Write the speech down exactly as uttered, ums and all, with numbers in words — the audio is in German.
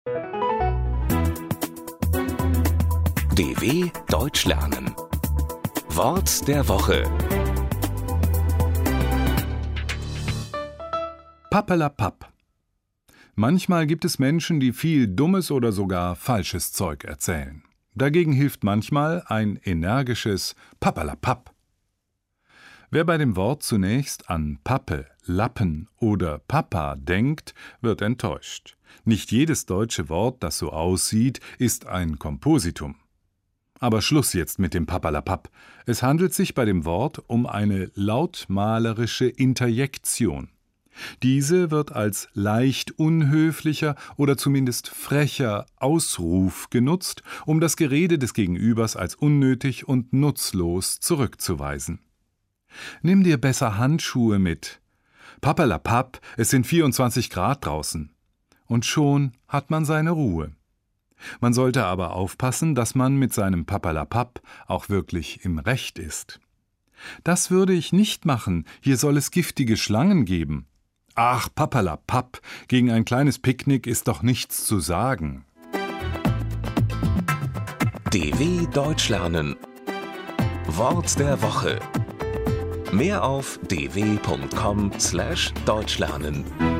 D W Deutsch lernen. Wort der Woche. Pappelapapp. Manchmal gibt es Menschen, die viel dummes oder sogar falsches Zeug erzählen. Dagegen hilft manchmal ein energisches Pappelapapp. Wer bei dem Wort zunächst an Pappe, Lappen oder Papa denkt, wird enttäuscht. Nicht jedes deutsche Wort, das so aussieht, ist ein Kompositum. Aber Schluss jetzt mit dem Pappelapapp. Es handelt sich bei dem Wort um eine lautmalerische Interjektion. Diese wird als leicht unhöflicher oder zumindest frecher Ausruf genutzt, um das Gerede des Gegenübers als unnötig und nutzlos zurückzuweisen. Nimm dir besser Handschuhe mit. Pappelapapp, es sind vierundzwanzig Grad draußen. Und schon hat man seine Ruhe. Man sollte aber aufpassen, dass man mit seinem Pappelapapp auch wirklich im Recht ist. Das würde ich nicht machen, hier soll es giftige Schlangen geben. Ach, Pappelapapp, gegen ein kleines Picknick ist doch nichts zu sagen. D W Deutsch lernen. Wort der Woche. Mehr auf d w punkt com slash deutschlernen.